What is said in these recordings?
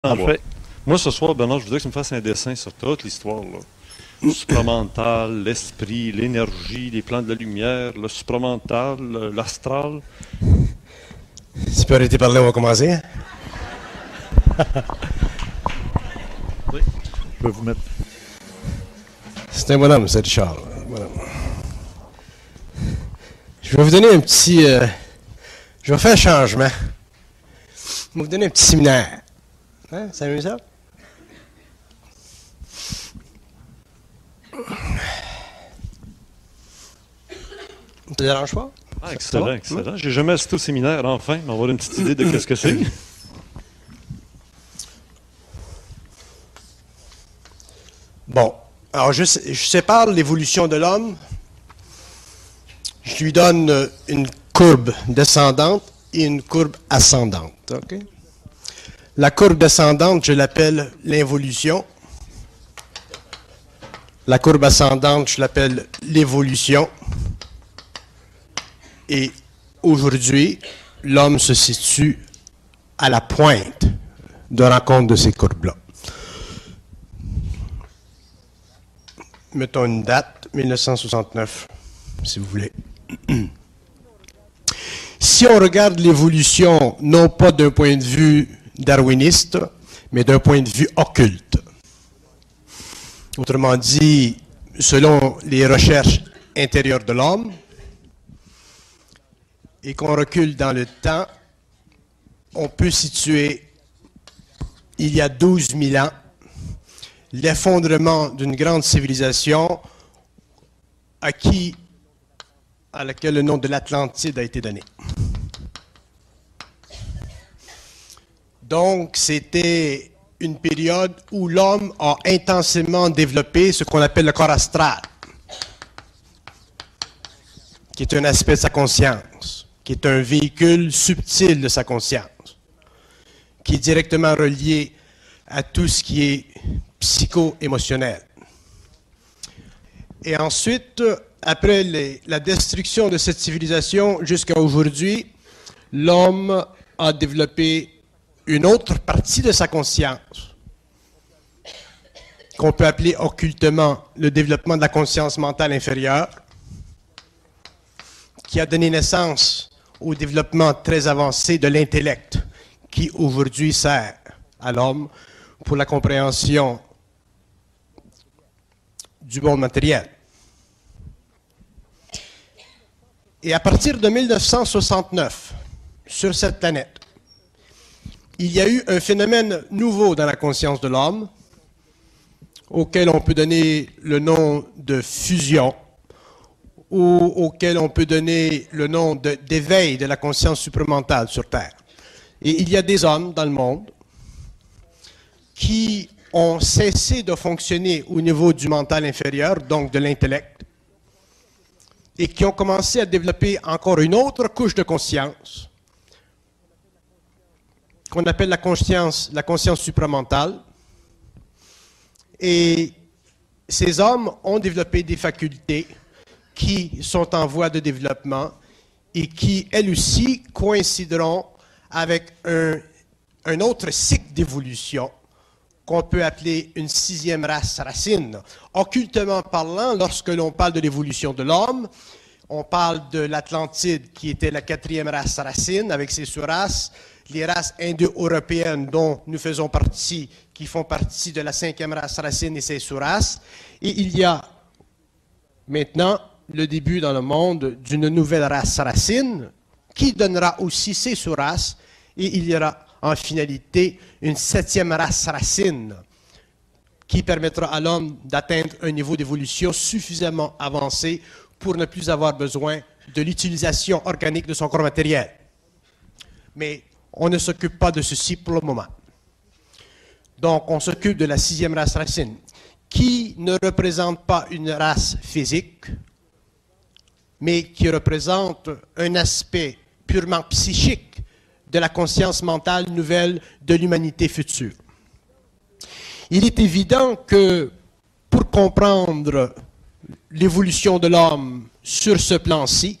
En Ouais. fait, moi ce soir, Bernard, je voudrais que tu me fasses un dessin sur toute l'histoire, là. Le supramental, l'esprit, l'énergie, les plans de la lumière, le supramental, l'astral. Si peut arrêter de parler, on va commencer. Oui. Je peux vous mettre. C'est un bonhomme, c'est Richard. Bonhomme. Je vais vous donner un petit... je vais faire un changement. Je vais vous donner un petit séminaire. Hein? Ça va mieux ça? Ça te dérange pas? Ah, excellent, excellent. J'ai jamais assisté au séminaire, enfin, mais on va avoir une petite idée de qu'est-ce que c'est. Bon, alors je sépare l'évolution de l'homme. Je lui donne une courbe descendante et une courbe ascendante. OK? La courbe descendante, je l'appelle l'involution. La courbe ascendante, je l'appelle l'évolution. Et aujourd'hui, l'homme se situe à la pointe de rencontre de ces courbes-là. Mettons une date, 1969, si vous voulez. Si on regarde l'évolution, non pas d'un point de vue darwiniste, mais d'un point de vue occulte. Autrement dit, selon les recherches intérieures de l'homme, et qu'on recule dans le temps, on peut situer, il y a 12 000 ans, l'effondrement d'une grande civilisation à laquelle le nom de l'Atlantide a été donné. Donc, c'était une période où l'homme a intensément développé ce qu'on appelle le corps astral, qui est un aspect de sa conscience, qui est un véhicule subtil de sa conscience, qui est directement relié à tout ce qui est psycho-émotionnel. Et ensuite, après la destruction de cette civilisation jusqu'à aujourd'hui, l'homme a développé une autre partie de sa conscience, qu'on peut appeler occultement le développement de la conscience mentale inférieure, qui a donné naissance au développement très avancé de l'intellect, qui aujourd'hui sert à l'homme pour la compréhension du monde matériel. Et à partir de 1969, sur cette planète, il y a eu un phénomène nouveau dans la conscience de l'homme, auquel on peut donner le nom de fusion, ou auquel on peut donner le nom d'éveil de la conscience supramentale sur Terre. Et il y a des hommes dans le monde qui ont cessé de fonctionner au niveau du mental inférieur, donc de l'intellect, et qui ont commencé à développer encore une autre couche de conscience, qu'on appelle la conscience supramentale. Et ces hommes ont développé des facultés qui sont en voie de développement et qui, elles aussi, coïncideront avec un autre cycle d'évolution qu'on peut appeler une sixième race racine. Occultement parlant, lorsque l'on parle de l'évolution de l'homme, on parle de l'Atlantide qui était la quatrième race racine avec ses sous-races, les races indo-européennes dont nous faisons partie, qui font partie de la cinquième race racine et ses sous-races. Et il y a maintenant le début dans le monde d'une nouvelle race racine qui donnera aussi ses sous-races, et il y aura en finalité une septième race racine qui permettra à l'homme d'atteindre un niveau d'évolution suffisamment avancé pour ne plus avoir besoin de l'utilisation organique de son corps matériel. Mais on ne s'occupe pas de ceci pour le moment. Donc, on s'occupe de la sixième race racine, qui ne représente pas une race physique, mais qui représente un aspect purement psychique de la conscience mentale nouvelle de l'humanité future. Il est évident que pour comprendre l'évolution de l'homme sur ce plan-ci,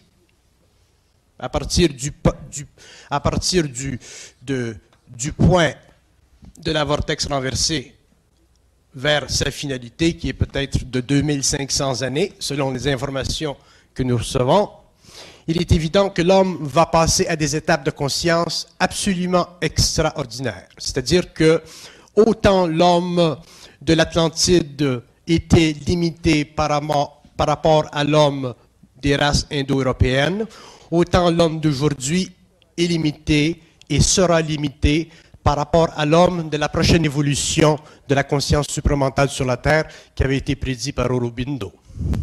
à partir du point de la vortex renversée vers sa finalité, qui est peut-être de 2500 années, selon les informations que nous recevons, il est évident que l'homme va passer à des étapes de conscience absolument extraordinaires. C'est-à-dire que autant l'homme de l'Atlantide était limité par rapport à l'homme des races indo-européennes, autant l'homme d'aujourd'hui est limité et sera limité par rapport à l'homme de la prochaine évolution de la conscience supramentale sur la Terre qui avait été prédit par Aurobindo.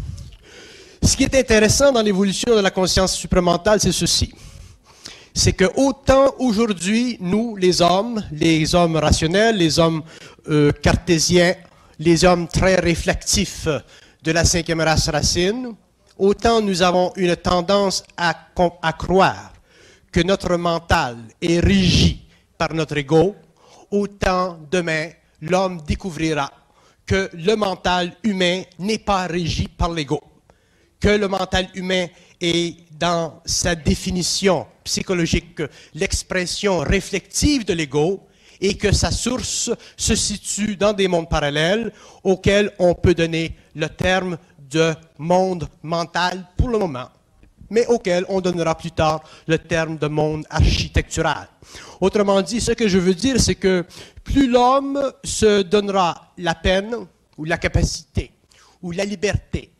Ce qui est intéressant dans l'évolution de la conscience supramentale, c'est ceci. C'est que autant aujourd'hui, nous, les hommes rationnels, les hommes cartésiens, les hommes très réflexifs de la cinquième race racine, autant nous avons une tendance à croire que notre mental est régi par notre ego, autant demain, l'homme découvrira que le mental humain n'est pas régi par l'ego, que le mental humain est dans sa définition psychologique l'expression réflexive de l'ego et que sa source se situe dans des mondes parallèles auxquels on peut donner le terme de monde mental pour le moment, mais auquel on donnera plus tard le terme de monde architectural. Autrement dit, ce que je veux dire, c'est que plus l'homme se donnera la peine ou la capacité ou la liberté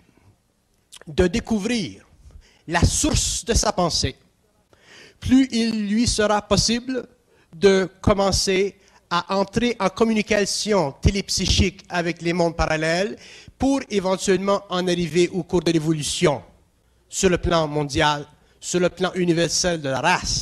de découvrir la source de sa pensée, plus il lui sera possible de commencer à entrer en communication télépsychique avec les mondes parallèles pour éventuellement en arriver au cours de l'évolution sur le plan mondial, sur le plan universel de la race,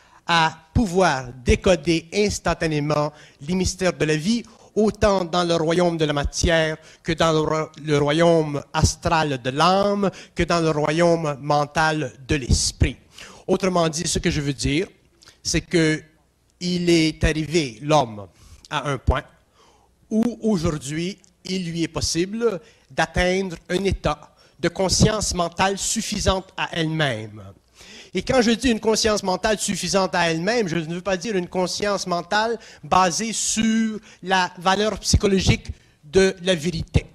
à pouvoir décoder instantanément les mystères de la vie, autant dans le royaume de la matière que dans le royaume astral de l'âme, que dans le royaume mental de l'esprit. Autrement dit, ce que je veux dire, c'est que il est arrivé, l'homme, à un point où aujourd'hui, il lui est possible d'atteindre un état de conscience mentale suffisante à elle-même. Et quand je dis une conscience mentale suffisante à elle-même, je ne veux pas dire une conscience mentale basée sur la valeur psychologique de la vérité.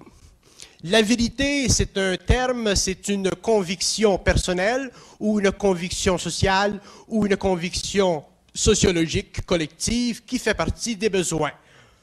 La vérité, c'est un terme, c'est une conviction personnelle ou une conviction sociale ou une conviction sociologique collective qui fait partie des besoins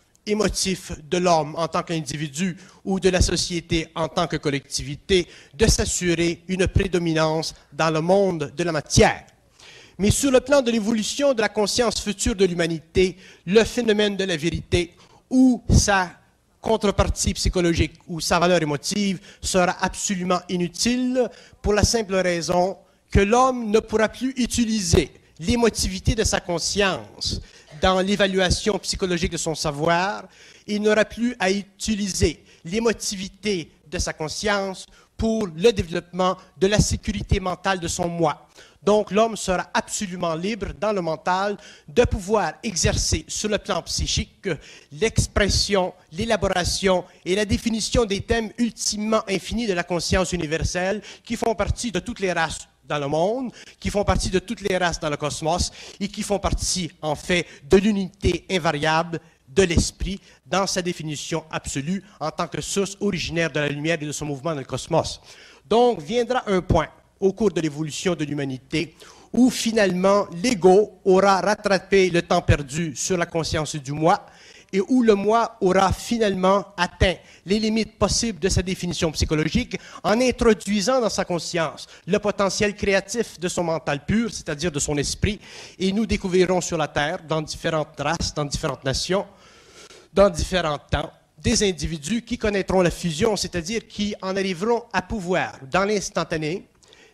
émotifs de l'homme en tant qu'individu ou de la société en tant que collectivité, de s'assurer une prédominance dans le monde de la matière. Mais sur le plan de l'évolution de la conscience future de l'humanité, le phénomène de la vérité ou sa contrepartie psychologique ou sa valeur émotive sera absolument inutile pour la simple raison que l'homme ne pourra plus utiliser l'émotivité de sa conscience dans l'évaluation psychologique de son savoir, il n'aura plus à utiliser l'émotivité de sa conscience pour le développement de la sécurité mentale de son moi. Donc, l'homme sera absolument libre dans le mental de pouvoir exercer sur le plan psychique l'expression, l'élaboration et la définition des thèmes ultimement infinis de la conscience universelle qui font partie de toutes les races dans le monde, qui font partie de toutes les races dans le cosmos et qui font partie, en fait, de l'unité invariable de l'esprit dans sa définition absolue en tant que source originaire de la lumière et de son mouvement dans le cosmos. Donc, viendra un point au cours de l'évolution de l'humanité où, finalement, l'ego aura rattrapé le temps perdu sur la conscience du moi et où le moi aura finalement atteint les limites possibles de sa définition psychologique en introduisant dans sa conscience le potentiel créatif de son mental pur, c'est-à-dire de son esprit, et nous découvrirons sur la Terre, dans différentes races, dans différentes nations, dans différents temps, des individus qui connaîtront la fusion, c'est-à-dire qui en arriveront à pouvoir, dans l'instantané,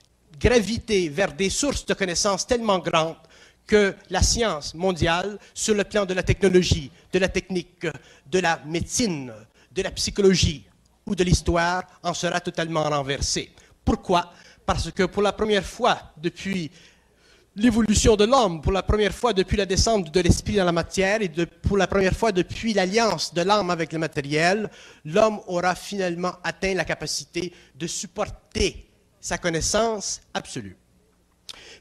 graviter vers des sources de connaissances tellement grandes que la science mondiale, sur le plan de la technologie, de la technique, de la médecine, de la psychologie ou de l'histoire, en sera totalement renversée. Pourquoi? Parce que pour la première fois depuis l'évolution de l'homme, pour la première fois depuis la descente de l'esprit dans la matière et pour la première fois depuis l'alliance de l'âme avec le matériel, l'homme aura finalement atteint la capacité de supporter sa connaissance absolue.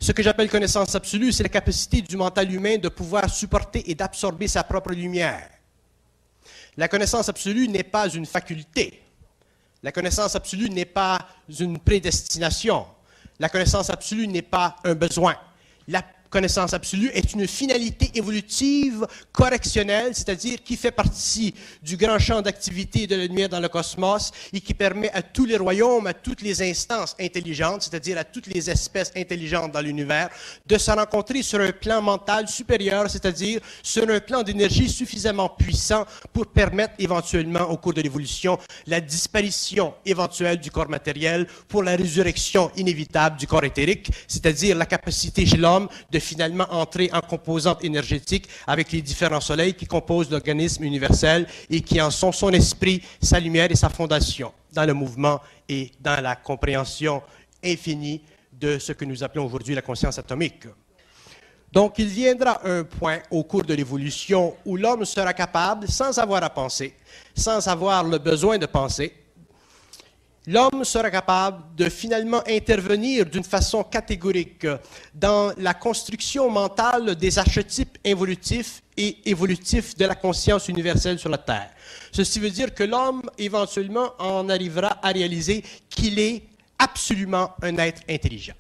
Ce que j'appelle connaissance absolue, c'est la capacité du mental humain de pouvoir supporter et d'absorber sa propre lumière. La connaissance absolue n'est pas une faculté. La connaissance absolue n'est pas une prédestination. La connaissance absolue n'est pas un besoin. La connaissance absolue est une finalité évolutive correctionnelle, c'est-à-dire qui fait partie du grand champ d'activité de la lumière dans le cosmos et qui permet à tous les royaumes, à toutes les instances intelligentes, c'est-à-dire à toutes les espèces intelligentes dans l'univers, de se rencontrer sur un plan mental supérieur, c'est-à-dire sur un plan d'énergie suffisamment puissant pour permettre éventuellement, au cours de l'évolution, la disparition éventuelle du corps matériel pour la résurrection inévitable du corps éthérique, c'est-à-dire la capacité chez l'homme de finalement entrer en composante énergétique avec les différents soleils qui composent l'organisme universel et qui en sont son esprit, sa lumière et sa fondation dans le mouvement et dans la compréhension infinie de ce que nous appelons aujourd'hui la conscience atomique. Donc, il viendra un point au cours de l'évolution où l'homme sera capable, sans avoir à penser, sans avoir le besoin de penser, l'homme sera capable de finalement intervenir d'une façon catégorique dans la construction mentale des archétypes involutifs et évolutifs de la conscience universelle sur la Terre. Ceci veut dire que l'homme, éventuellement, en arrivera à réaliser qu'il est absolument un être intelligent.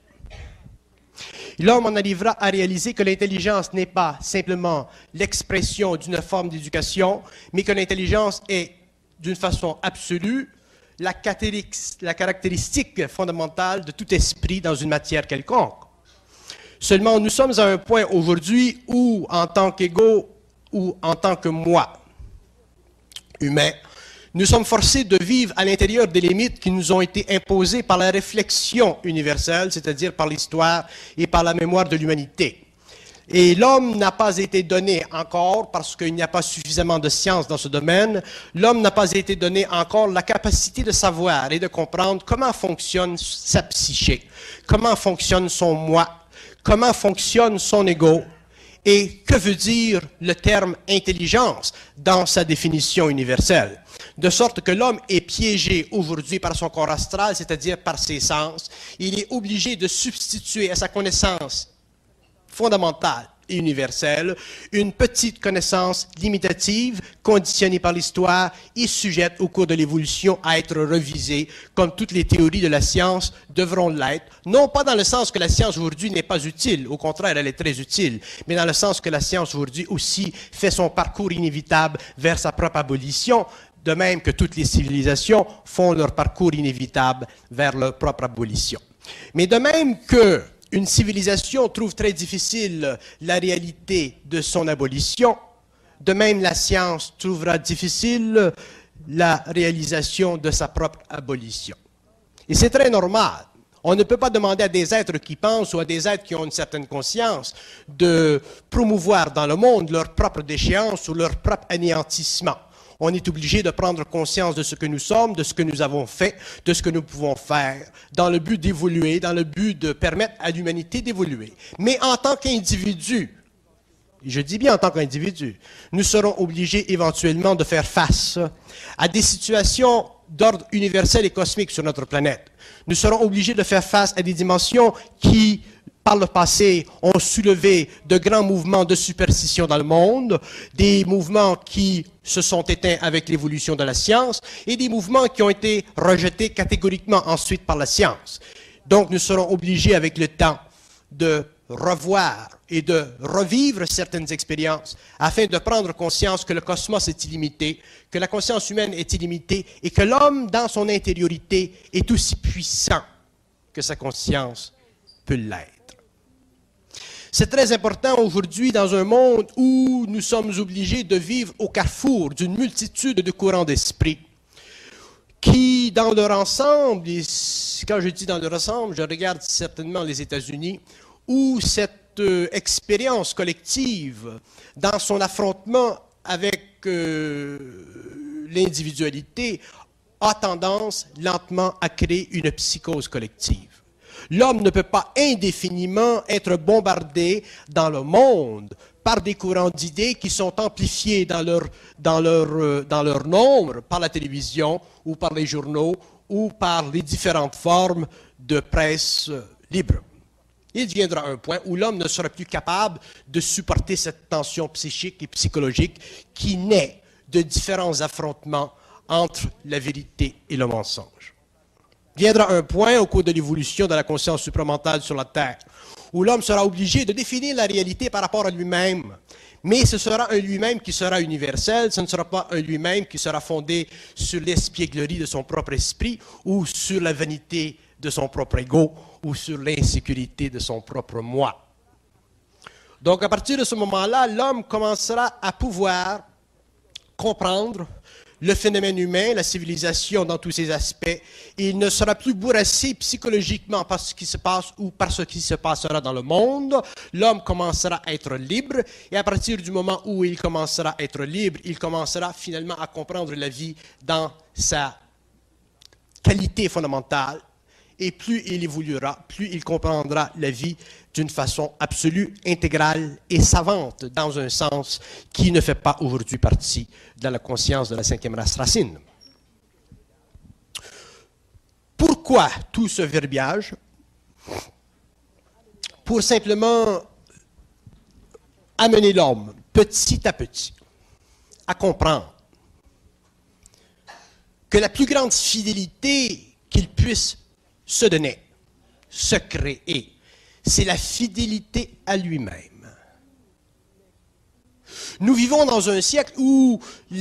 L'homme en arrivera à réaliser que l'intelligence n'est pas simplement l'expression d'une forme d'éducation, mais que l'intelligence est, d'une façon absolue, la caractéristique fondamentale de tout esprit dans une matière quelconque. Seulement, nous sommes à un point aujourd'hui où, en tant qu'égaux ou en tant que moi, humain, nous sommes forcés de vivre à l'intérieur des limites qui nous ont été imposées par la réflexion universelle, c'est-à-dire par l'histoire et par la mémoire de l'humanité. Et l'homme n'a pas été donné encore, parce qu'il n'y a pas suffisamment de science dans ce domaine, l'homme n'a pas été donné encore la capacité de savoir et de comprendre comment fonctionne sa psyché, comment fonctionne son moi, comment fonctionne son ego, et que veut dire le terme intelligence dans sa définition universelle. De sorte que l'homme est piégé aujourd'hui par son corps astral, c'est-à-dire par ses sens. Il est obligé de substituer à sa connaissance fondamentale et universelle, une petite connaissance limitative, conditionnée par l'histoire et sujette au cours de l'évolution à être revisée, comme toutes les théories de la science devront l'être, non pas dans le sens que la science aujourd'hui n'est pas utile, au contraire, elle est très utile, mais dans le sens que la science aujourd'hui aussi fait son parcours inévitable vers sa propre abolition, de même que toutes les civilisations font leur parcours inévitable vers leur propre abolition. Mais de même que une civilisation trouve très difficile la réalité de son abolition, de même la science trouvera difficile la réalisation de sa propre abolition. Et c'est très normal. On ne peut pas demander à des êtres qui pensent ou à des êtres qui ont une certaine conscience de promouvoir dans le monde leur propre déchéance ou leur propre anéantissement. On est obligé de prendre conscience de ce que nous sommes, de ce que nous avons fait, de ce que nous pouvons faire, dans le but d'évoluer, dans le but de permettre à l'humanité d'évoluer. Mais en tant qu'individu, je dis bien en tant qu'individu, nous serons obligés éventuellement de faire face à des situations d'ordre universel et cosmique sur notre planète. Nous serons obligés de faire face à des dimensions qui, par le passé, ont soulevé de grands mouvements de superstition dans le monde, des mouvements qui se sont éteints avec l'évolution de la science et des mouvements qui ont été rejetés catégoriquement ensuite par la science. Donc, nous serons obligés avec le temps de revoir et de revivre certaines expériences afin de prendre conscience que le cosmos est illimité, que la conscience humaine est illimitée et que l'homme, dans son intériorité, est aussi puissant que sa conscience peut l'être. C'est très important aujourd'hui dans un monde où nous sommes obligés de vivre au carrefour d'une multitude de courants d'esprit qui, dans leur ensemble, et quand je dis dans leur ensemble, je regarde certainement les États-Unis, où cette expérience collective, dans son affrontement avec l'individualité, a tendance lentement à créer une psychose collective. L'homme ne peut pas indéfiniment être bombardé dans le monde par des courants d'idées qui sont amplifiés dans leur nombre par la télévision ou par les journaux ou par les différentes formes de presse libre. Il viendra un point où l'homme ne sera plus capable de supporter cette tension psychique et psychologique qui naît de différents affrontements entre la vérité et le mensonge. Viendra un point au cours de l'évolution de la conscience supramentale sur la Terre où l'homme sera obligé de définir la réalité par rapport à lui-même. Mais ce sera un lui-même qui sera universel, ce ne sera pas un lui-même qui sera fondé sur l'espièglerie de son propre esprit ou sur la vanité de son propre ego ou sur l'insécurité de son propre moi. Donc à partir de ce moment-là, l'homme commencera à pouvoir comprendre le phénomène humain, la civilisation dans tous ses aspects. Il ne sera plus bourrassé psychologiquement par ce qui se passe ou par ce qui se passera dans le monde. L'homme commencera à être libre et à partir du moment où il commencera à être libre, il commencera finalement à comprendre la vie dans sa qualité fondamentale. Et plus il évoluera, plus il comprendra la vie d'une façon absolue, intégrale et savante, dans un sens qui ne fait pas aujourd'hui partie de la conscience de la cinquième race racine. Pourquoi tout ce verbiage? Pour simplement amener l'homme, petit à petit, à comprendre que la plus grande fidélité qu'il puisse se donner, se créer, c'est la fidélité à lui-même. Nous vivons dans un siècle où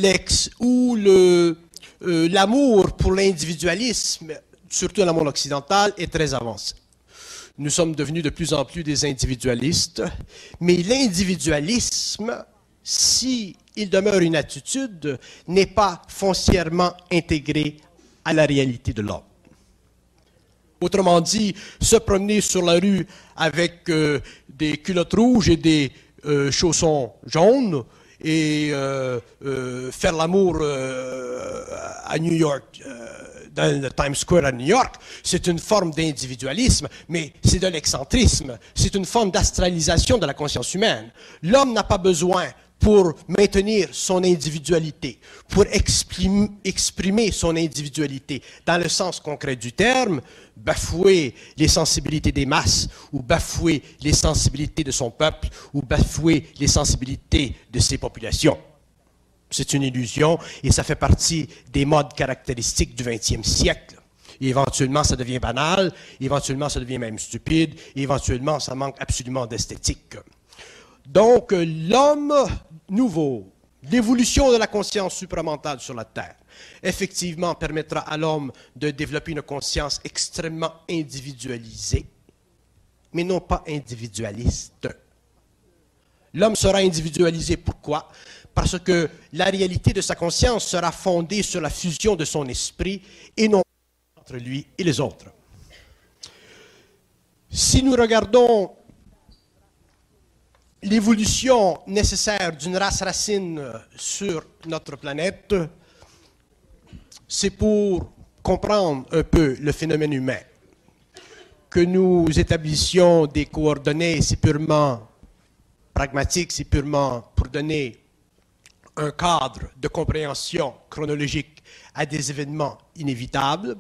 l'amour pour l'individualisme, surtout dans le monde occidental, est très avancé. Nous sommes devenus de plus en plus des individualistes, mais l'individualisme, s'il demeure une attitude, n'est pas foncièrement intégré à la réalité de l'homme. Autrement dit, se promener sur la rue avec des culottes rouges et des chaussons jaunes et faire l'amour à New York, dans le Times Square à New York, c'est une forme d'individualisme, mais c'est de l'excentrisme. C'est une forme d'astralisation de la conscience humaine. L'homme n'a pas besoin, pour maintenir son individualité, pour exprimer son individualité dans le sens concret du terme, bafouer les sensibilités des masses, ou bafouer les sensibilités de son peuple, ou bafouer les sensibilités de ses populations. C'est une illusion et ça fait partie des modes caractéristiques du 20e siècle. Et éventuellement, ça devient banal, éventuellement, ça devient même stupide, et éventuellement, ça manque absolument d'esthétique. Donc, l'homme nouveau, l'évolution de la conscience supramentale sur la Terre, effectivement permettra à l'homme de développer une conscience extrêmement individualisée, mais non pas individualiste. L'homme sera individualisé. Pourquoi? Parce que la réalité de sa conscience sera fondée sur la fusion de son esprit et non entre lui et les autres. Si nous regardons l'évolution nécessaire d'une race racine sur notre planète, c'est pour comprendre un peu le phénomène humain. Que nous établissions des coordonnées, c'est purement pragmatique, c'est purement pour donner un cadre de compréhension chronologique à des événements inévitables.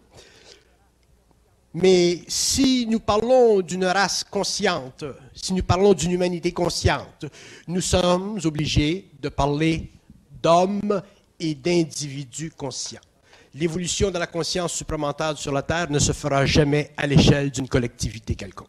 Mais si nous parlons d'une race consciente, si nous parlons d'une humanité consciente, nous sommes obligés de parler d'hommes et d'individus conscients. L'évolution de la conscience supramentale sur la Terre ne se fera jamais à l'échelle d'une collectivité quelconque.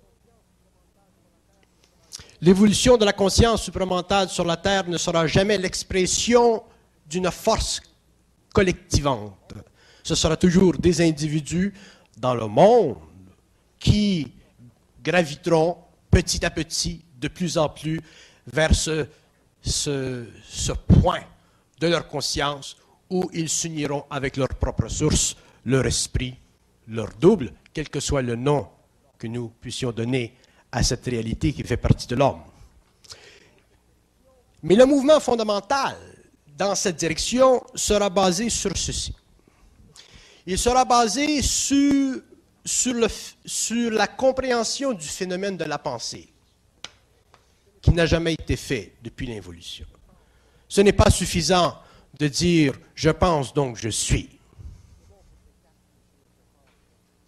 L'évolution de la conscience supramentale sur la Terre ne sera jamais l'expression d'une force collectivante. Ce sera toujours des individus dans le monde qui graviteront petit à petit, de plus en plus, vers ce point de leur conscience où ils s'uniront avec leur propre source, leur esprit, leur double, quel que soit le nom que nous puissions donner à cette réalité qui fait partie de l'homme. Mais le mouvement fondamental dans cette direction sera basé sur ceci. Il sera basé sur la compréhension du phénomène de la pensée, qui n'a jamais été fait depuis l'évolution. Ce n'est pas suffisant de dire « je pense donc je suis ».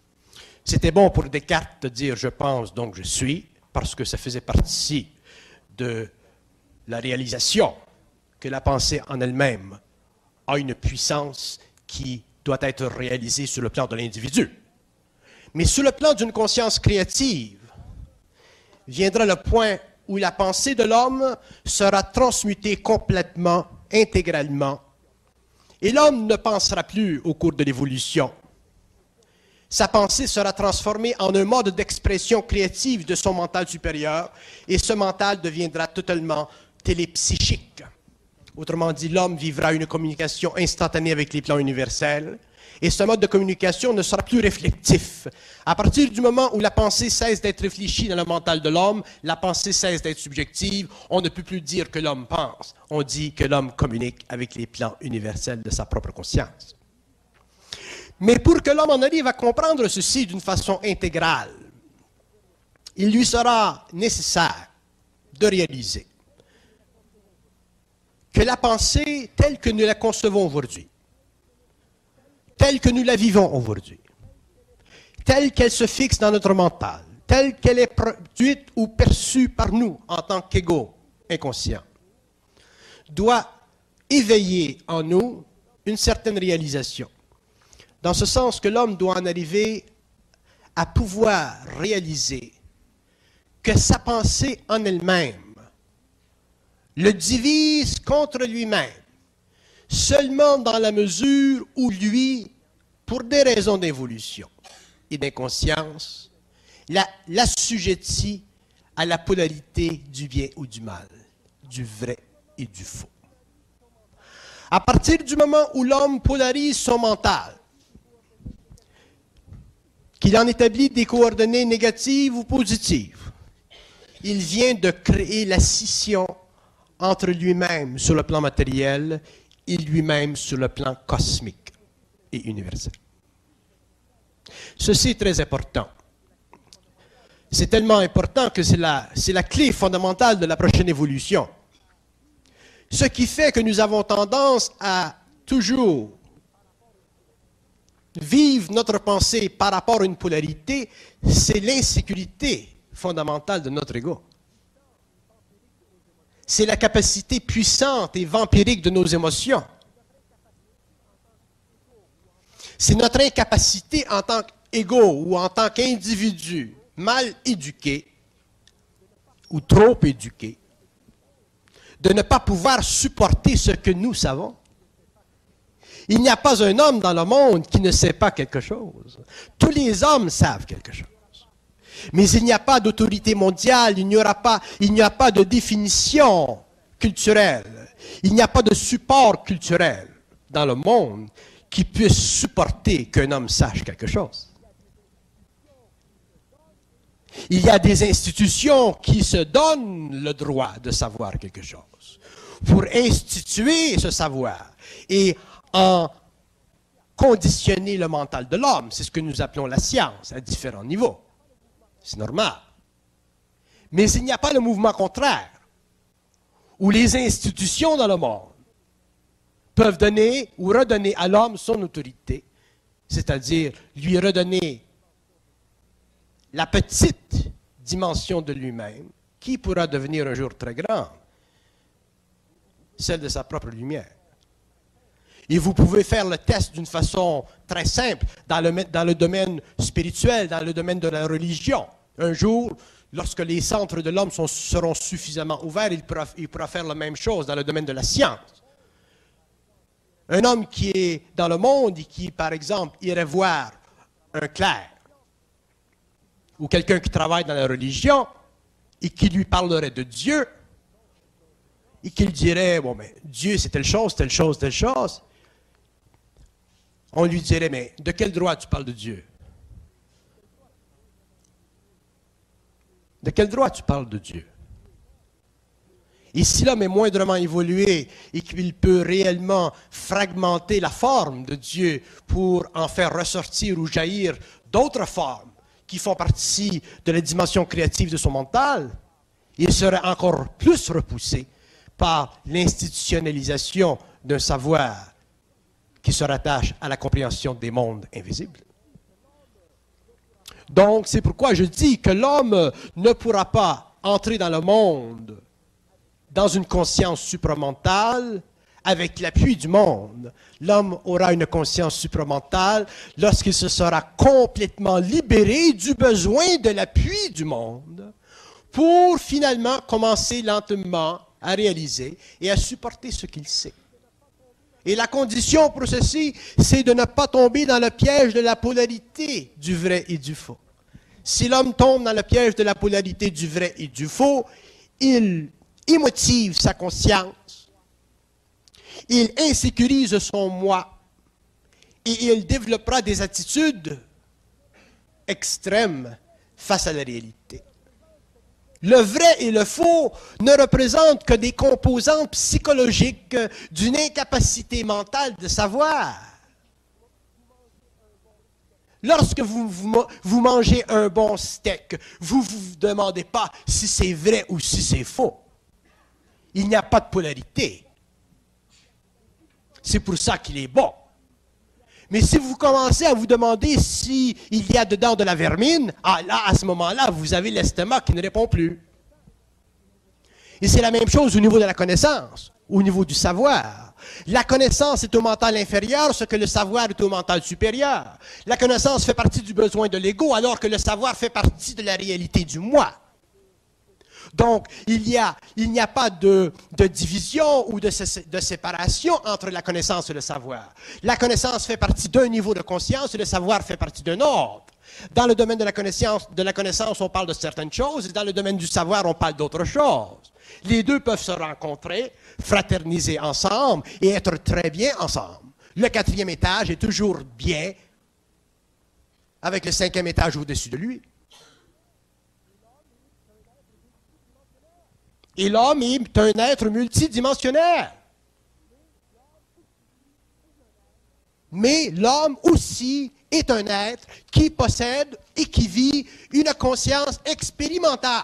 C'était bon pour Descartes de dire « je pense, donc je suis », parce que ça faisait partie de la réalisation que la pensée en elle-même a une puissance qui doit être réalisée sur le plan de l'individu. Mais sur le plan d'une conscience créative, viendra le point où la pensée de l'homme sera transmutée complètement, intégralement, et l'homme ne pensera plus au cours de l'évolution. Sa pensée sera transformée en un mode d'expression créative de son mental supérieur, et ce mental deviendra totalement télépsychique. Autrement dit, l'homme vivra une communication instantanée avec les plans universels, et ce mode de communication ne sera plus réflectif. À partir du moment où la pensée cesse d'être réfléchie dans le mental de l'homme, la pensée cesse d'être subjective, on ne peut plus dire que l'homme pense, on dit que l'homme communique avec les plans universels de sa propre conscience. Mais pour que l'homme en arrive à comprendre ceci d'une façon intégrale, il lui sera nécessaire de réaliser que la pensée telle que nous la concevons aujourd'hui, telle que nous la vivons aujourd'hui, telle qu'elle se fixe dans notre mental, telle qu'elle est produite ou perçue par nous en tant qu'égaux inconscients, doit éveiller en nous une certaine réalisation. Dans ce sens que l'homme doit en arriver à pouvoir réaliser que sa pensée en elle-même le divise contre lui-même, seulement dans la mesure où lui, pour des raisons d'évolution et d'inconscience, l'assujettit à la polarité du bien ou du mal, du vrai et du faux. À partir du moment où l'homme polarise son mental, qu'il en établit des coordonnées négatives ou positives, il vient de créer la scission entre lui-même sur le plan matériel et lui-même sur le plan cosmique et universel. Ceci est très important. C'est tellement important que c'est la clé fondamentale de la prochaine évolution. Ce qui fait que nous avons tendance à toujours vivre notre pensée par rapport à une polarité, c'est l'insécurité fondamentale de notre ego. C'est la capacité puissante et vampirique de nos émotions. C'est notre incapacité en tant qu'ego ou en tant qu'individu mal éduqué ou trop éduqué de ne pas pouvoir supporter ce que nous savons. Il n'y a pas un homme dans le monde qui ne sait pas quelque chose. Tous les hommes savent quelque chose. Mais il n'y a pas d'autorité mondiale, il n'y a pas de définition culturelle, il n'y a pas de support culturel dans le monde qui puisse supporter qu'un homme sache quelque chose. Il y a des institutions qui se donnent le droit de savoir quelque chose pour instituer ce savoir et en conditionner le mental de l'homme. C'est ce que nous appelons la science à différents niveaux. C'est normal. Mais il n'y a pas le mouvement contraire, où les institutions dans le monde peuvent donner ou redonner à l'homme son autorité, c'est-à-dire lui redonner la petite dimension de lui-même, qui pourra devenir un jour très grande, celle de sa propre lumière. Et vous pouvez faire le test d'une façon très simple dans le domaine spirituel, dans le domaine de la religion. Un jour, lorsque les centres de l'homme seront suffisamment ouverts, il pourra faire la même chose dans le domaine de la science. Un homme qui est dans le monde et qui, par exemple, irait voir un clerc ou quelqu'un qui travaille dans la religion et qui lui parlerait de Dieu et qu'il dirait, bon, mais Dieu c'est telle chose, telle chose, telle chose. On lui dirait, mais de quel droit tu parles de Dieu? De quel droit tu parles de Dieu? Et si l'homme est moindrement évolué et qu'il peut réellement fragmenter la forme de Dieu pour en faire ressortir ou jaillir d'autres formes qui font partie de la dimension créative de son mental, il serait encore plus repoussé par l'institutionnalisation d'un savoir qui se rattache à la compréhension des mondes invisibles. Donc, c'est pourquoi je dis que l'homme ne pourra pas entrer dans le monde dans une conscience supramentale avec l'appui du monde. L'homme aura une conscience supramentale lorsqu'il se sera complètement libéré du besoin de l'appui du monde pour finalement commencer lentement à réaliser et à supporter ce qu'il sait. Et la condition pour ceci, c'est de ne pas tomber dans le piège de la polarité du vrai et du faux. Si l'homme tombe dans le piège de la polarité du vrai et du faux, il émotive sa conscience, il insécurise son moi et il développera des attitudes extrêmes face à la réalité. Le vrai et le faux ne représentent que des composantes psychologiques d'une incapacité mentale de savoir. Lorsque vous mangez un bon steak, vous ne vous demandez pas si c'est vrai ou si c'est faux. Il n'y a pas de polarité. C'est pour ça qu'il est bon. Mais si vous commencez à vous demander s'il y a dedans de la vermine, là, à ce moment-là, vous avez l'estomac qui ne répond plus. Et c'est la même chose au niveau de la connaissance, au niveau du savoir. La connaissance est au mental inférieur, ce que le savoir est au mental supérieur. La connaissance fait partie du besoin de l'ego, alors que le savoir fait partie de la réalité du moi. Donc, il n'y a pas de division ou de séparation entre la connaissance et le savoir. La connaissance fait partie d'un niveau de conscience et le savoir fait partie d'un autre. Dans le domaine de la connaissance, on parle de certaines choses, et dans le domaine du savoir, on parle d'autres choses. Les deux peuvent se rencontrer, fraterniser ensemble et être très bien ensemble. Le 4e étage est toujours bien avec le 5e étage au-dessus de lui. Et l'homme est un être multidimensionnel. Mais l'homme aussi est un être qui possède et qui vit une conscience expérimentale.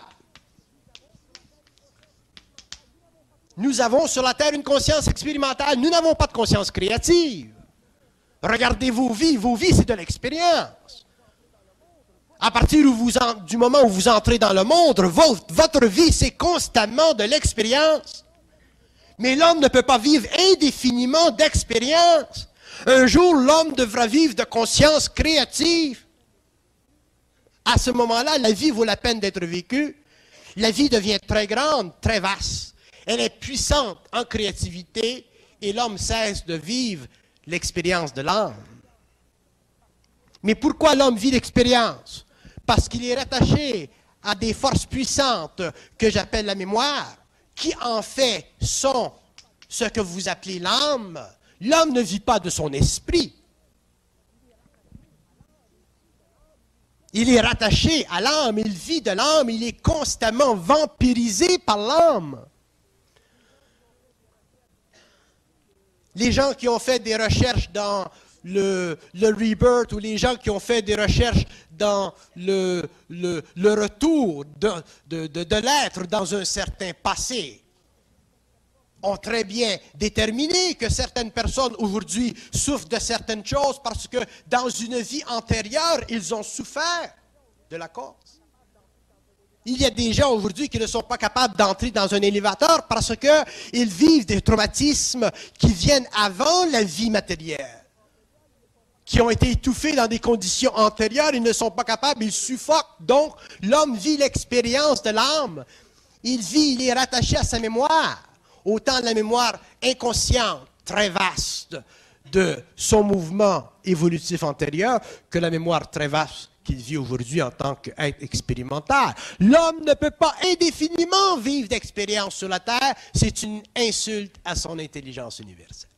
Nous avons sur la Terre une conscience expérimentale. Nous n'avons pas de conscience créative. Regardez vos vies, c'est de l'expérience. À partir du moment où vous entrez dans le monde, votre vie, c'est constamment de l'expérience. Mais l'homme ne peut pas vivre indéfiniment d'expérience. Un jour, l'homme devra vivre de conscience créative. À ce moment-là, la vie vaut la peine d'être vécue. La vie devient très grande, très vaste. Elle est puissante en créativité et l'homme cesse de vivre l'expérience de l'âme. Mais pourquoi l'homme vit l'expérience? Parce qu'il est rattaché à des forces puissantes que j'appelle la mémoire, qui en fait sont ce que vous appelez l'âme. L'homme ne vit pas de son esprit. Il est rattaché à l'âme, il vit de l'âme, il est constamment vampirisé par l'âme. Les gens qui ont fait des recherches dans le rebirth ou les gens qui ont fait des recherches dans le retour de l'être dans un certain passé ont très bien déterminé que certaines personnes aujourd'hui souffrent de certaines choses parce que dans une vie antérieure, ils ont souffert de la cause. Il y a des gens aujourd'hui qui ne sont pas capables d'entrer dans un élévateur parce qu'ils vivent des traumatismes qui viennent avant la vie matérielle, qui ont été étouffés dans des conditions antérieures, ils ne sont pas capables, ils suffoquent. Donc, l'homme vit l'expérience de l'âme. Il est rattaché à sa mémoire. Autant la mémoire inconsciente, très vaste, de son mouvement évolutif antérieur, que la mémoire très vaste qu'il vit aujourd'hui en tant qu'être expérimental. L'homme ne peut pas indéfiniment vivre d'expérience sur la Terre. C'est une insulte à son intelligence universelle.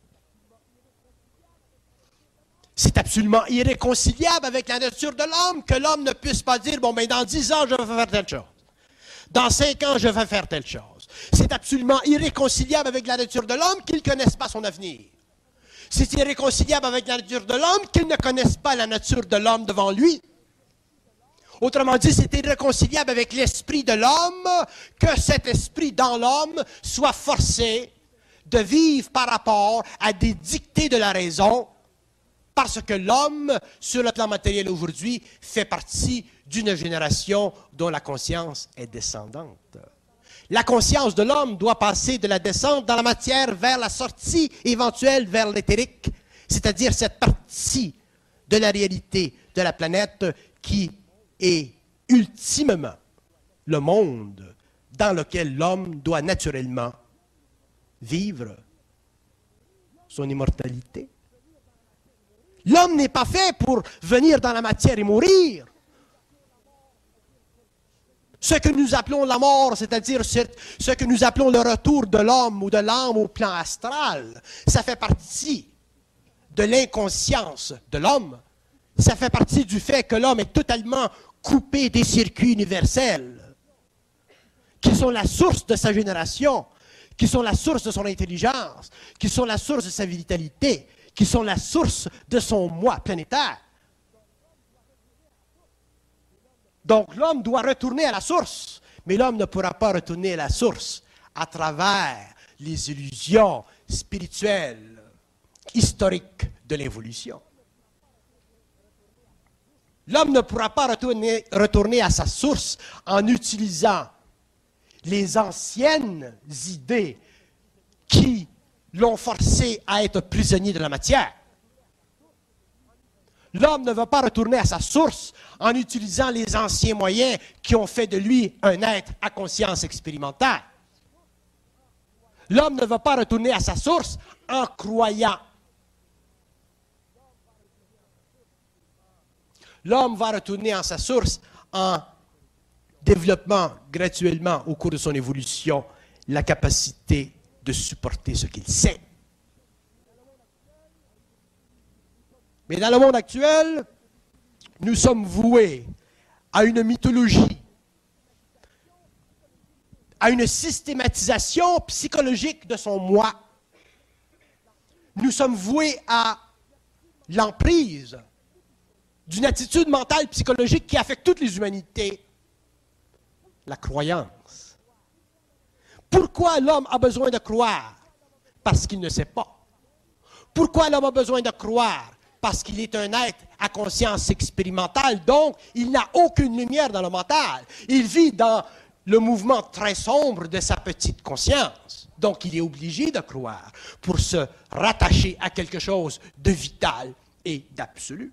C'est absolument irréconciliable avec la nature de l'homme que l'homme ne puisse pas dire, bon, ben dans 10 ans, je vais faire telle chose. Dans 5 ans, je vais faire telle chose. C'est absolument irréconciliable avec la nature de l'homme qu'il ne connaisse pas son avenir. C'est irréconciliable avec la nature de l'homme qu'il ne connaisse pas la nature de l'homme devant lui. Autrement dit, c'est irréconciliable avec l'esprit de l'homme que cet esprit dans l'homme soit forcé de vivre par rapport à des dictées de la raison Parce que l'homme, sur le plan matériel aujourd'hui, fait partie d'une génération dont la conscience est descendante. La conscience de l'homme doit passer de la descente dans la matière vers la sortie éventuelle vers l'éthérique, c'est-à-dire cette partie de la réalité de la planète qui est ultimement le monde dans lequel l'homme doit naturellement vivre son immortalité. L'homme n'est pas fait pour venir dans la matière et mourir. Ce que nous appelons la mort, c'est-à-dire ce que nous appelons le retour de l'homme ou de l'âme au plan astral, ça fait partie de l'inconscience de l'homme. Ça fait partie du fait que l'homme est totalement coupé des circuits universels, qui sont la source de sa génération, qui sont la source de son intelligence, qui sont la source de sa vitalité, qui sont la source de son moi planétaire. Donc l'homme doit retourner à la source, mais l'homme ne pourra pas retourner à la source à travers les illusions spirituelles, historiques de l'évolution. L'homme ne pourra pas retourner à sa source en utilisant les anciennes idées qui l'ont forcé à être prisonnier de la matière. L'homme ne va pas retourner à sa source en utilisant les anciens moyens qui ont fait de lui un être à conscience expérimentale. L'homme ne va pas retourner à sa source en croyant. L'homme va retourner à sa source en développant graduellement au cours de son évolution la capacité de supporter ce qu'il sait. Mais dans le monde actuel, nous sommes voués à une mythologie, à une systématisation psychologique de son moi. Nous sommes voués à l'emprise d'une attitude mentale psychologique qui affecte toutes les humanités, la croyance. Pourquoi l'homme a besoin de croire? Parce qu'il ne sait pas. Pourquoi l'homme a besoin de croire? Parce qu'il est un être à conscience expérimentale, donc il n'a aucune lumière dans le mental. Il vit dans le mouvement très sombre de sa petite conscience. Donc il est obligé de croire pour se rattacher à quelque chose de vital et d'absolu.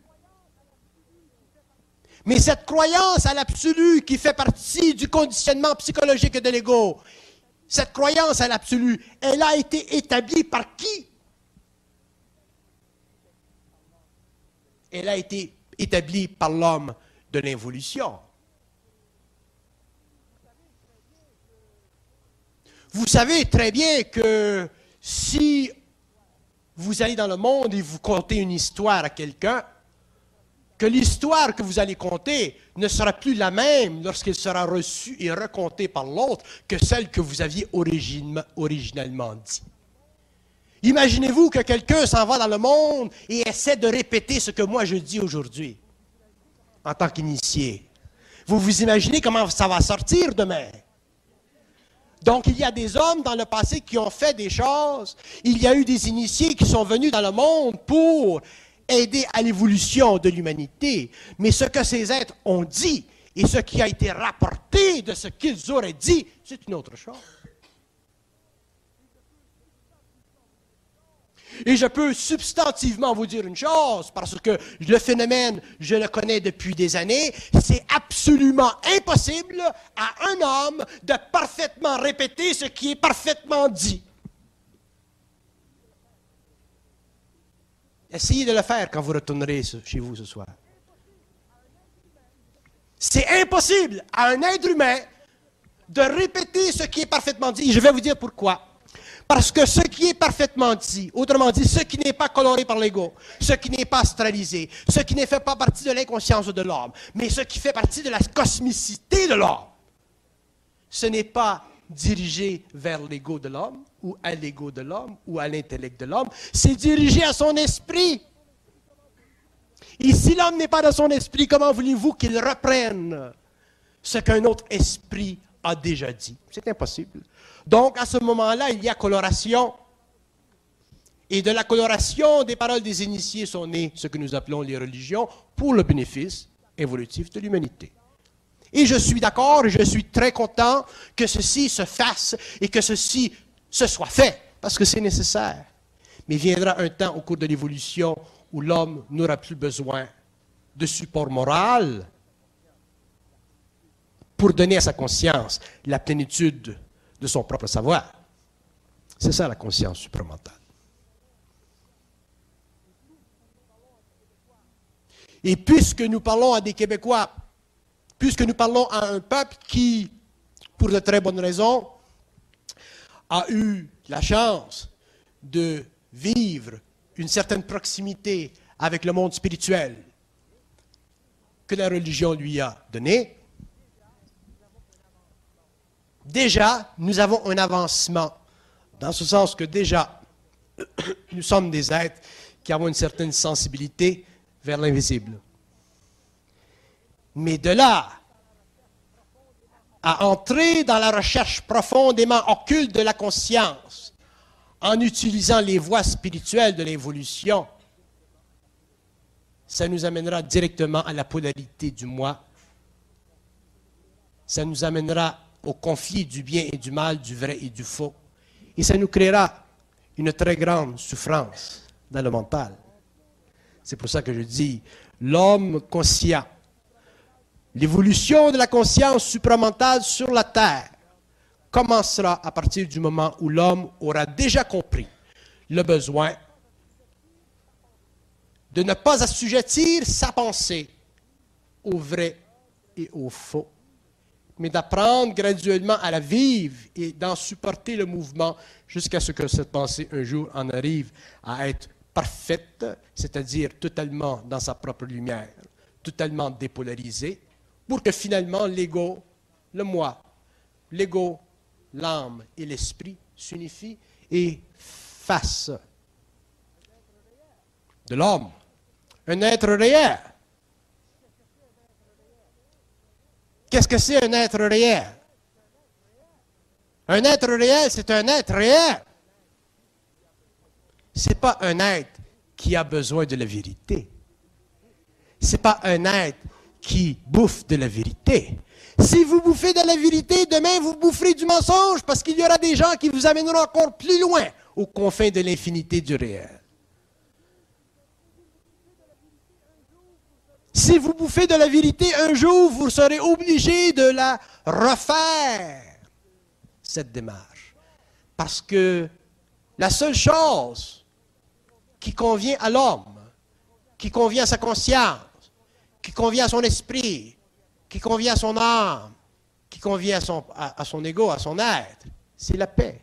Mais cette croyance à l'absolu qui fait partie du conditionnement psychologique de l'ego, cette croyance à l'absolu, elle a été établie par qui? Elle a été établie par l'homme de l'évolution. Vous savez très bien que si vous allez dans le monde et vous contez une histoire à quelqu'un, que l'histoire que vous allez conter ne sera plus la même lorsqu'elle sera reçue et racontée par l'autre que celle que vous aviez originalement dit. Imaginez-vous que quelqu'un s'en va dans le monde et essaie de répéter ce que moi je dis aujourd'hui, en tant qu'initié. Vous vous imaginez comment ça va sortir demain? Donc, il y a des hommes dans le passé qui ont fait des choses. Il y a eu des initiés qui sont venus dans le monde pour aider à l'évolution de l'humanité. Mais ce que ces êtres ont dit et ce qui a été rapporté de ce qu'ils auraient dit, c'est une autre chose. Et je peux substantivement vous dire une chose, parce que le phénomène, je le connais depuis des années, c'est absolument impossible à un homme de parfaitement répéter ce qui est parfaitement dit. Essayez de le faire quand vous retournerez chez vous ce soir. C'est impossible à un être humain de répéter ce qui est parfaitement dit. Et je vais vous dire pourquoi. Parce que ce qui est parfaitement dit, autrement dit, ce qui n'est pas coloré par l'ego, ce qui n'est pas astralisé, ce qui ne fait pas partie de l'inconscience de l'homme, mais ce qui fait partie de la cosmicité de l'homme, ce n'est pas dirigé vers l'ego de l'homme, ou à l'ego de l'homme, ou à l'intellect de l'homme, c'est dirigé à son esprit. Et si l'homme n'est pas dans son esprit, comment voulez-vous qu'il reprenne ce qu'un autre esprit a déjà dit? C'est impossible. Donc, à ce moment-là, il y a coloration. Et de la coloration des paroles des initiés sont nées ce que nous appelons les religions pour le bénéfice évolutif de l'humanité. Et je suis d'accord et je suis très content que ceci se fasse et que ceci se soit fait, parce que c'est nécessaire. Mais viendra un temps au cours de l'évolution où l'homme n'aura plus besoin de support moral pour donner à sa conscience la plénitude de son propre savoir. C'est ça la conscience supramentale. Et puisque nous parlons à des Québécois, puisque nous parlons à un peuple qui, pour de très bonnes raisons, a eu la chance de vivre une certaine proximité avec le monde spirituel que la religion lui a donné, déjà, nous avons un avancement, dans ce sens que déjà, nous sommes des êtres qui avons une certaine sensibilité vers l'invisible. Mais de là à entrer dans la recherche profondément occulte de la conscience en utilisant les voies spirituelles de l'évolution, ça nous amènera directement à la polarité du moi. Ça nous amènera au conflit du bien et du mal, du vrai et du faux. Et ça nous créera une très grande souffrance dans le mental. C'est pour ça que je dis, l'homme conscient, l'évolution de la conscience supramentale sur la Terre commencera à partir du moment où l'homme aura déjà compris le besoin de ne pas assujettir sa pensée au vrai et au faux, mais d'apprendre graduellement à la vivre et d'en supporter le mouvement jusqu'à ce que cette pensée un jour en arrive à être parfaite, c'est-à-dire totalement dans sa propre lumière, totalement dépolarisée, pour que finalement l'ego, le moi, l'ego, l'âme et l'esprit s'unifient et fassent de l'homme un être réel. Qu'est-ce que c'est un être réel? Un être réel, c'est un être réel. Ce n'est pas un être qui a besoin de la vérité. Ce n'est pas un être qui bouffe de la vérité. Si vous bouffez de la vérité, demain vous boufferez du mensonge parce qu'il y aura des gens qui vous amèneront encore plus loin aux confins de l'infinité du réel. Si vous bouffez de la vérité, un jour vous serez obligé de la refaire, cette démarche. Parce que la seule chose qui convient à l'homme, qui convient à sa conscience, qui convient à son esprit, qui convient à son âme, qui convient à son ego, à son être, c'est la paix.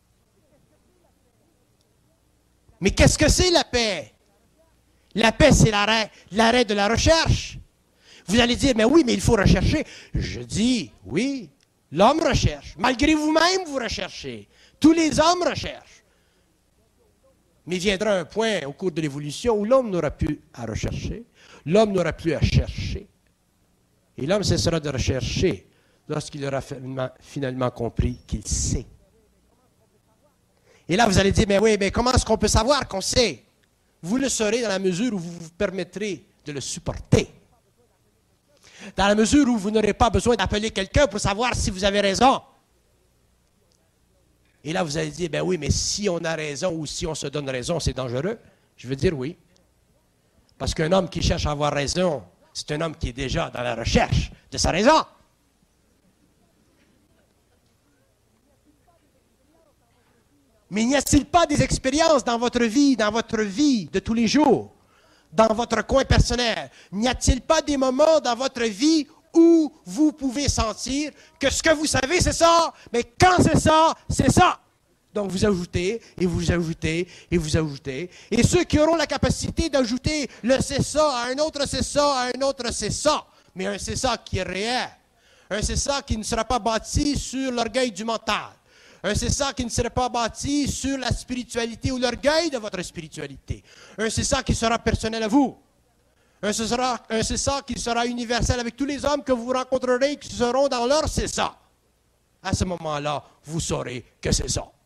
Mais qu'est-ce que c'est la paix? La paix, c'est l'arrêt de la recherche. Vous allez dire, mais oui, mais il faut rechercher. Je dis, oui, l'homme recherche. Malgré vous-même, vous recherchez. Tous les hommes recherchent. Mais viendra un point au cours de l'évolution où l'homme n'aura plus à rechercher, l'homme n'aura plus à chercher. Et l'homme cessera de rechercher lorsqu'il aura finalement compris qu'il sait. Et là, vous allez dire, mais oui, mais comment est-ce qu'on peut savoir qu'on sait? Vous le saurez dans la mesure où vous vous permettrez de le supporter. Dans la mesure où vous n'aurez pas besoin d'appeler quelqu'un pour savoir si vous avez raison. Et là, vous allez dire, ben oui, mais si on a raison ou si on se donne raison, c'est dangereux. Je veux dire oui. Parce qu'un homme qui cherche à avoir raison, c'est un homme qui est déjà dans la recherche de sa raison. Mais n'y a-t-il pas des expériences dans votre vie de tous les jours, dans votre coin personnel? N'y a-t-il pas des moments dans votre vie où vous pouvez sentir que ce que vous savez, c'est ça, mais quand c'est ça, c'est ça? Donc vous ajoutez, et vous ajoutez, et vous ajoutez. Et ceux qui auront la capacité d'ajouter le c'est ça à un autre c'est ça, à un autre c'est ça, mais un c'est ça qui est réel, un c'est ça qui ne sera pas bâti sur l'orgueil du mental, un c'est ça qui ne sera pas bâti sur la spiritualité ou l'orgueil de votre spiritualité, un c'est ça qui sera personnel à vous, un c'est ça qui sera universel avec tous les hommes que vous rencontrerez qui seront dans leur c'est ça. À ce moment-là, vous saurez que c'est ça.